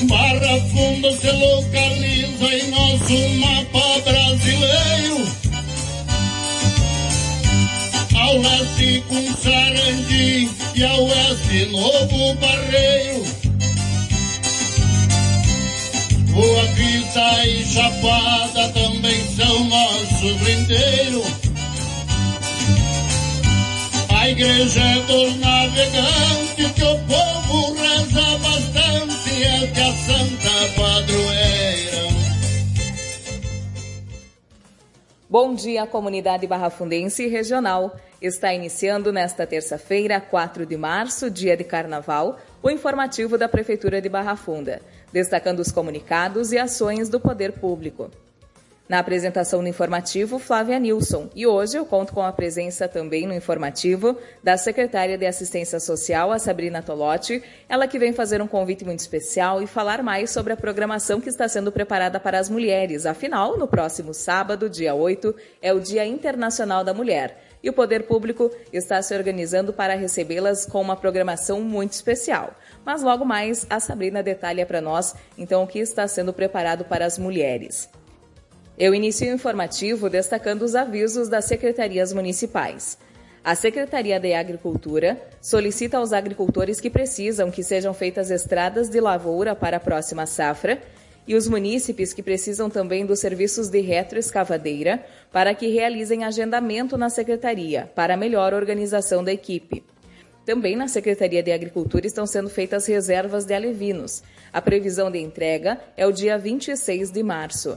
Barra Funda se localiza em nosso mapa brasileiro, ao leste com Sarandi e ao oeste Novo Barreiro. Boa Vista e Chapada também são nosso brindeiro. A igreja dos navegantes que o povo reza bastante é que a Santa Padroeira. Bom dia, comunidade barrafundense e regional. Está iniciando nesta terça-feira, 4 de março, dia de carnaval, o informativo da Prefeitura de Barra Funda, destacando os comunicados e ações do poder público. Na apresentação do informativo, Flávia Nilson, e hoje eu conto com a presença também no informativo da secretária de Assistência Social, a Sabrina Tolotti, ela que vem fazer um convite muito especial e falar mais sobre a programação que está sendo preparada para as mulheres. Afinal, no próximo sábado, dia 8, é o Dia Internacional da Mulher, e o poder público está se organizando para recebê-las com uma programação muito especial. Mas logo mais, a Sabrina detalha para nós, então, o que está sendo preparado para as mulheres. Eu inicio o informativo destacando os avisos das secretarias municipais. A Secretaria de Agricultura solicita aos agricultores que precisam que sejam feitas estradas de lavoura para a próxima safra e os munícipes que precisam também dos serviços de retroescavadeira para que realizem agendamento na Secretaria para melhor organização da equipe. Também na Secretaria de Agricultura estão sendo feitas reservas de alevinos. A previsão de entrega é o dia 26 de março.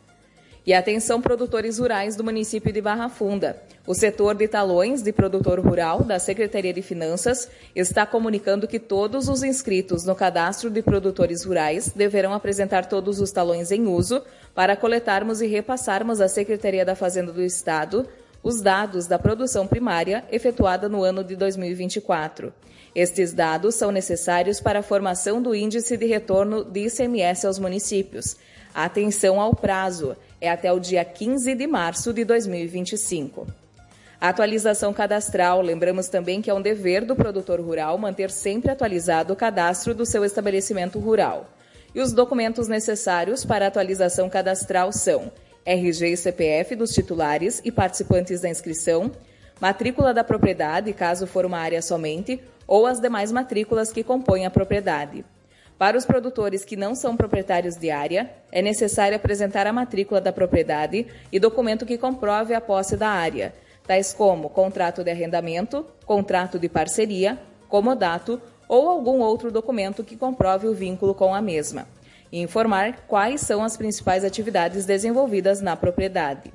E atenção, produtores rurais do município de Barra Funda. O setor de talões de produtor rural da Secretaria de Finanças está comunicando que todos os inscritos no cadastro de produtores rurais deverão apresentar todos os talões em uso para coletarmos e repassarmos à Secretaria da Fazenda do Estado os dados da produção primária efetuada no ano de 2024. Estes dados são necessários para a formação do índice de retorno de ICMS aos municípios. Atenção ao prazo, é até o dia 15 de março de 2025. A atualização cadastral, lembramos também que é um dever do produtor rural manter sempre atualizado o cadastro do seu estabelecimento rural. E os documentos necessários para a atualização cadastral são RG e CPF dos titulares e participantes da inscrição, matrícula da propriedade, caso for uma área somente, ou as demais matrículas que compõem a propriedade. Para os produtores que não são proprietários de área, é necessário apresentar a matrícula da propriedade e documento que comprove a posse da área, tais como contrato de arrendamento, contrato de parceria, comodato ou algum outro documento que comprove o vínculo com a mesma, e informar quais são as principais atividades desenvolvidas na propriedade.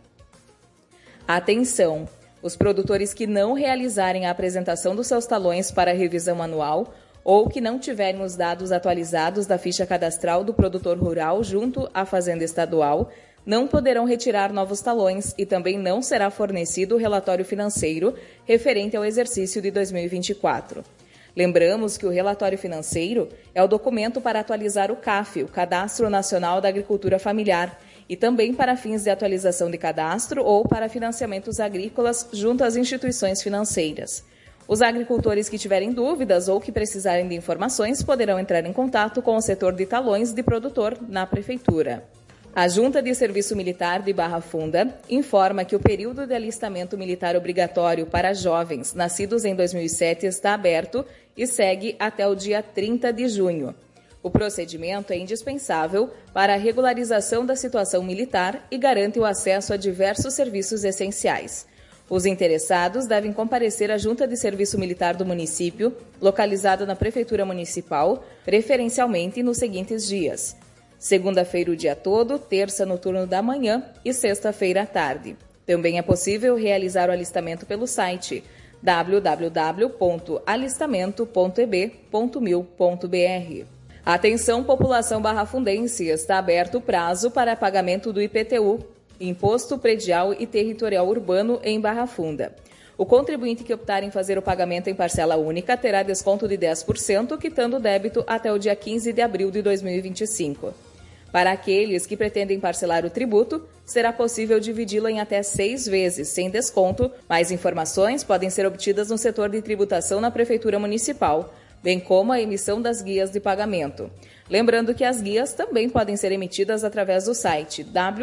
Atenção! Os produtores que não realizarem a apresentação dos seus talões para revisão anual ou que não tiverem os dados atualizados da ficha cadastral do produtor rural junto à Fazenda Estadual, não poderão retirar novos talões e também não será fornecido o relatório financeiro referente ao exercício de 2024. Lembramos que o relatório financeiro é o documento para atualizar o CAF, o Cadastro Nacional da Agricultura Familiar, e também para fins de atualização de cadastro ou para financiamentos agrícolas junto às instituições financeiras. Os agricultores que tiverem dúvidas ou que precisarem de informações poderão entrar em contato com o setor de talões de produtor na Prefeitura. A Junta de Serviço Militar de Barra Funda informa que o período de alistamento militar obrigatório para jovens nascidos em 2007 está aberto e segue até o dia 30 de junho. O procedimento é indispensável para a regularização da situação militar e garante o acesso a diversos serviços essenciais. Os interessados devem comparecer à Junta de Serviço Militar do município, localizada na Prefeitura Municipal, preferencialmente nos seguintes dias: segunda-feira o dia todo, terça no turno da manhã e sexta-feira à tarde. Também é possível realizar o alistamento pelo site www.alistamento.eb.mil.br. Atenção, população barrafundense, está aberto o prazo para pagamento do IPTU, Imposto Predial e Territorial Urbano, em Barra Funda. O contribuinte que optar em fazer o pagamento em parcela única terá desconto de 10%, quitando o débito até o dia 15 de abril de 2025. Para aqueles que pretendem parcelar o tributo, será possível dividi-lo em até 6 vezes, sem desconto. Mais informações podem ser obtidas no setor de tributação na Prefeitura Municipal. bem como a emissão das guias de pagamento. Lembrando que as guias também podem ser emitidas através do site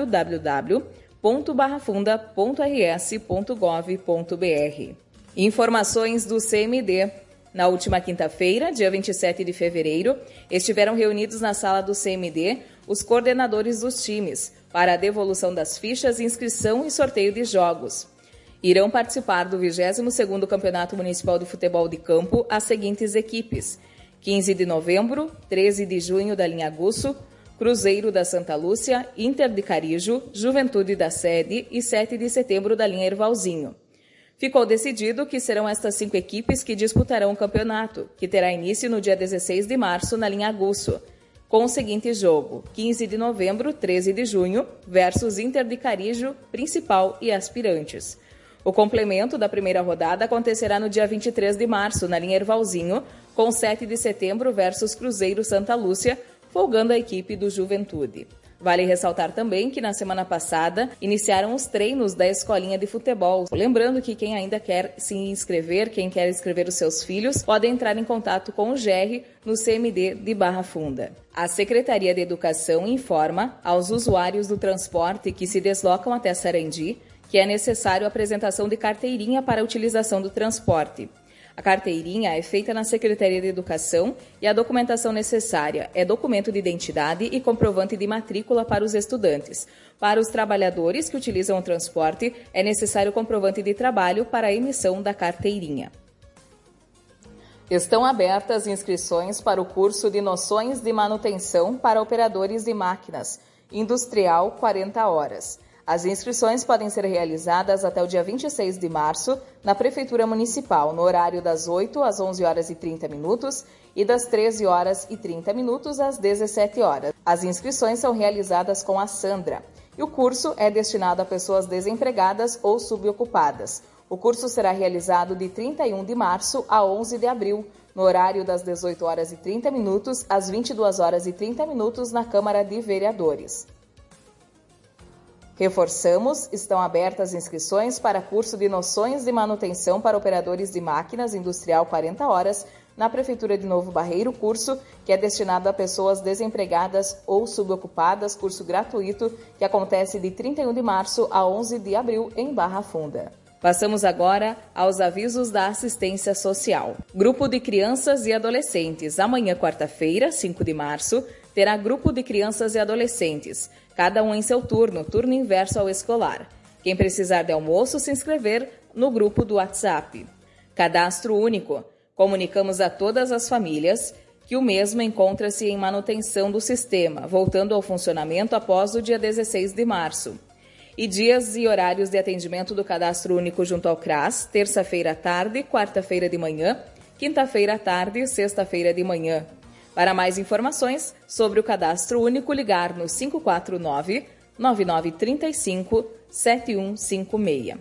www.barrafunda.rs.gov.br. Informações do CMD. Na última quinta-feira, dia 27 de fevereiro, estiveram reunidos na sala do CMD os coordenadores dos times para a devolução das fichas, inscrição e sorteio de jogos. Irão participar do 22º Campeonato Municipal de Futebol de Campo as seguintes equipes: 15 de novembro, 13 de junho da linha Gusso, Cruzeiro da Santa Lúcia, Inter de Carijo, Juventude da Sede e 7 de setembro da linha Ervalzinho. Ficou decidido que serão estas 5 equipes que disputarão o campeonato, que terá início no dia 16 de março na linha Gusso, com o seguinte jogo: 15 de novembro, 13 de junho, versus Inter de Carijo, Principal e Aspirantes. O complemento da primeira rodada acontecerá no dia 23 de março, na linha Ervalzinho, com 7 de setembro versus Cruzeiro Santa Lúcia, folgando a equipe do Juventude. Vale ressaltar também que na semana passada iniciaram os treinos da escolinha de futebol. Lembrando que quem ainda quer se inscrever, quem quer inscrever os seus filhos, pode entrar em contato com o GR no CMD de Barra Funda. A Secretaria de Educação informa aos usuários do transporte que se deslocam até Sarandi que é necessário a apresentação de carteirinha para a utilização do transporte. A carteirinha é feita na Secretaria de Educação e a documentação necessária é documento de identidade e comprovante de matrícula para os estudantes. Para os trabalhadores que utilizam o transporte, é necessário comprovante de trabalho para a emissão da carteirinha. Estão abertas inscrições para o curso de Noções de Manutenção para Operadores de Máquinas, Industrial 40 horas. As inscrições podem ser realizadas até o dia 26 de março na Prefeitura Municipal, no horário das 8 às 11 horas e 30 minutos e das 13 horas e 30 minutos às 17 horas. As inscrições são realizadas com a Sandra e o curso é destinado a pessoas desempregadas ou subocupadas. O curso será realizado de 31 de março a 11 de abril, no horário das 18 horas e 30 minutos às 22 horas e 30 minutos na Câmara de Vereadores. Reforçamos, estão abertas inscrições para curso de Noções de Manutenção para Operadores de Máquinas Industrial 40 horas na Prefeitura de Novo Barreiro, curso que é destinado a pessoas desempregadas ou subocupadas, curso gratuito que acontece de 31 de março a 11 de abril em Barra Funda. Passamos agora aos avisos da assistência social. Grupo de crianças e adolescentes. Amanhã, quarta-feira, 5 de março, terá grupo de crianças e adolescentes, cada um em seu turno inverso ao escolar. Quem precisar de almoço, se inscrever no grupo do WhatsApp. Cadastro único. Comunicamos a todas as famílias que o mesmo encontra-se em manutenção do sistema, voltando ao funcionamento após o dia 16 de março. E dias e horários de atendimento do Cadastro Único junto ao CRAS, terça-feira à tarde, quarta-feira de manhã, quinta-feira à tarde e sexta-feira de manhã. Para mais informações sobre o Cadastro Único, ligar no 549-9935-7156.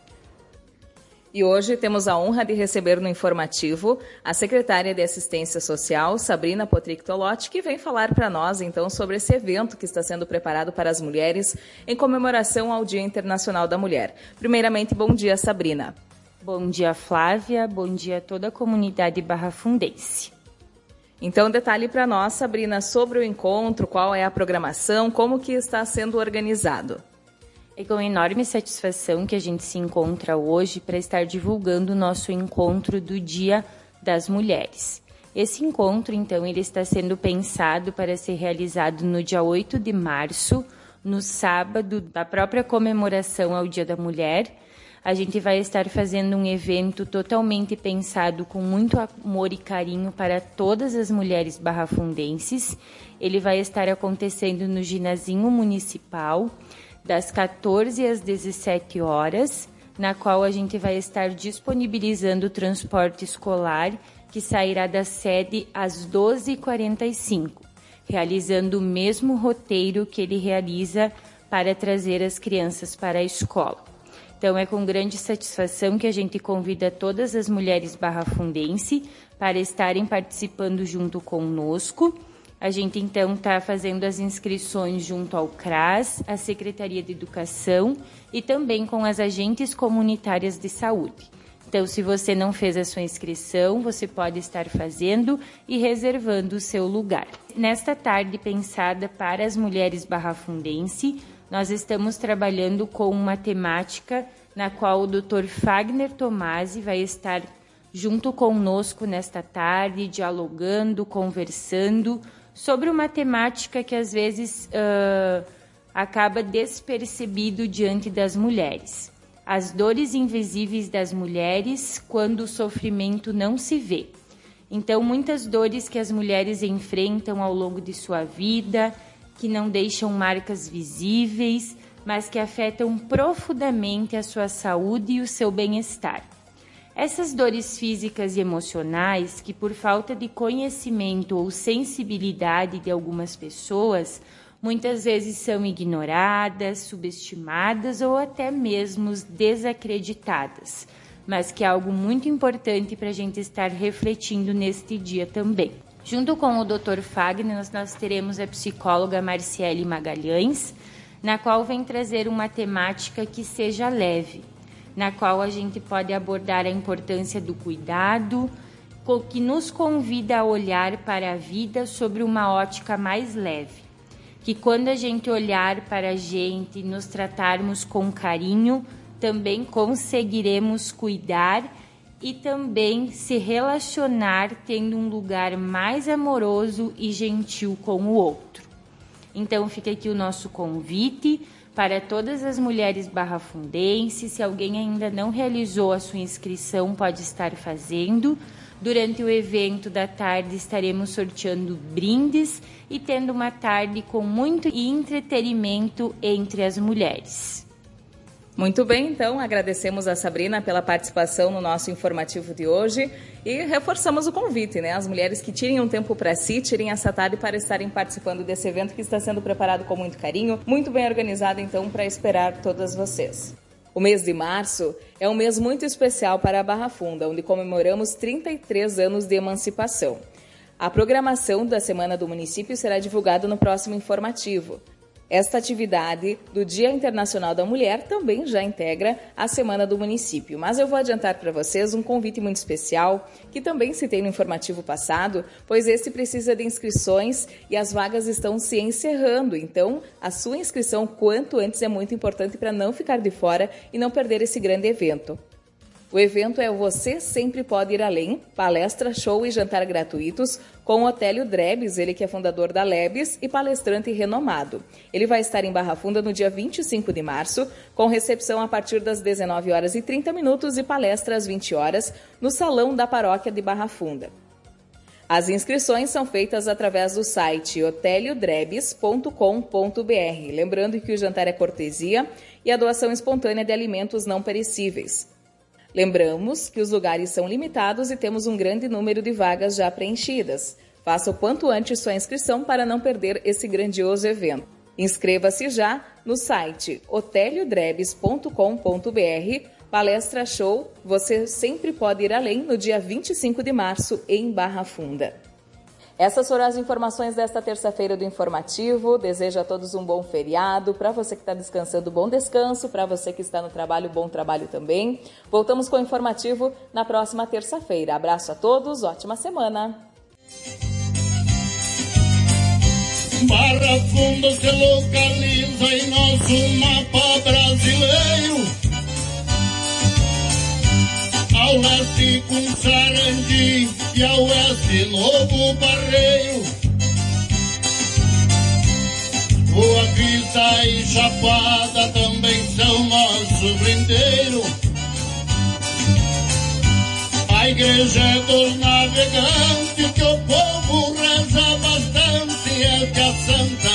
E hoje temos a honra de receber no informativo a secretária de Assistência Social, Sabrina Potric-Tolotti, que vem falar para nós, então, sobre esse evento que está sendo preparado para as mulheres em comemoração ao Dia Internacional da Mulher. Primeiramente, bom dia, Sabrina. Bom dia, Flávia. Bom dia a toda a comunidade barrafundense. Então, detalhe para nós, Sabrina, sobre o encontro, qual é a programação, como que está sendo organizado. É com enorme satisfação que a gente se encontra hoje para estar divulgando o nosso encontro do Dia das Mulheres. Esse encontro, então, ele está sendo pensado para ser realizado no dia 8 de março, no sábado da própria comemoração ao Dia da Mulher. A gente vai estar fazendo um evento totalmente pensado com muito amor e carinho para todas as mulheres barrafundenses. Ele vai estar acontecendo no Ginazinho Municipal, das 14 às 17 horas, na qual a gente vai estar disponibilizando o transporte escolar, que sairá da sede às 12h45, realizando o mesmo roteiro que ele realiza para trazer as crianças para a escola. Então, é com grande satisfação que a gente convida todas as mulheres barrafundense para estarem participando junto conosco. A gente, então, está fazendo as inscrições junto ao CRAS, a Secretaria de Educação e também com as agentes comunitárias de saúde. Então, se você não fez a sua inscrição, você pode estar fazendo e reservando o seu lugar. Nesta tarde pensada para as mulheres barrafundense, nós estamos trabalhando com uma temática na qual o Dr. Fagner Tomasi vai estar junto conosco nesta tarde, dialogando, conversando sobre uma temática que às vezes acaba despercebido diante das mulheres. As dores invisíveis das mulheres quando o sofrimento não se vê. Então, muitas dores que as mulheres enfrentam ao longo de sua vida, que não deixam marcas visíveis, mas que afetam profundamente a sua saúde e o seu bem-estar. Essas dores físicas e emocionais, que por falta de conhecimento ou sensibilidade de algumas pessoas, muitas vezes são ignoradas, subestimadas ou até mesmo desacreditadas, mas que é algo muito importante para a gente estar refletindo neste dia também. Junto com o Dr. Fagner, nós teremos a psicóloga Marciele Magalhães, na qual vem trazer uma temática que seja leve, na qual a gente pode abordar a importância do cuidado, que nos convida a olhar para a vida sobre uma ótica mais leve. Que quando a gente olhar para a gente e nos tratarmos com carinho, também conseguiremos cuidar e também se relacionar tendo um lugar mais amoroso e gentil com o outro. Então fica aqui o nosso convite para todas as mulheres barrafundenses. Se alguém ainda não realizou a sua inscrição, pode estar fazendo. Durante o evento da tarde estaremos sorteando brindes e tendo uma tarde com muito entretenimento entre as mulheres. Muito bem, então agradecemos a Sabrina pela participação no nosso informativo de hoje e reforçamos o convite, né? As mulheres que tirem um tempo para si, tirem essa tarde para estarem participando desse evento que está sendo preparado com muito carinho, muito bem organizado então para esperar todas vocês. O mês de março é um mês muito especial para a Barra Funda, onde comemoramos 33 anos de emancipação. A programação da Semana do Município será divulgada no próximo informativo. Esta atividade do Dia Internacional da Mulher também já integra a Semana do Município. Mas eu vou adiantar para vocês um convite muito especial, que também citei no informativo passado, pois esse precisa de inscrições e as vagas estão se encerrando. Então, a sua inscrição quanto antes é muito importante para não ficar de fora e não perder esse grande evento. O evento é o Você Sempre Pode Ir Além, palestra, show e jantar gratuitos com Otélio Drebes, ele que é fundador da Lebes e palestrante renomado. Ele vai estar em Barra Funda no dia 25 de março, com recepção a partir das 19h30 e palestra às 20 horas no Salão da Paróquia de Barra Funda. As inscrições são feitas através do site oteliodrebes.com.br. Lembrando que o jantar é cortesia e a doação espontânea de alimentos não perecíveis. Lembramos que os lugares são limitados e temos um grande número de vagas já preenchidas. Faça o quanto antes sua inscrição para não perder esse grandioso evento. Inscreva-se já no site oteliodrebes.com.br. Palestra show Você Sempre Pode Ir Além no dia 25 de março em Barra Funda. Essas foram as informações desta terça-feira do Informativo. Desejo a todos um bom feriado. Para você que está descansando, bom descanso. Para você que está no trabalho, bom trabalho também. Voltamos com o Informativo na próxima terça-feira. Abraço a todos, ótima semana. Barra Funda se localiza em nosso mapa brasileiro. Ao leste com Sarandi e ao oeste Novo Barreiro. Boa Vista e Chapada também são nosso brindeiro. A igreja é dos navegantes que o povo reza bastante, é que a Santa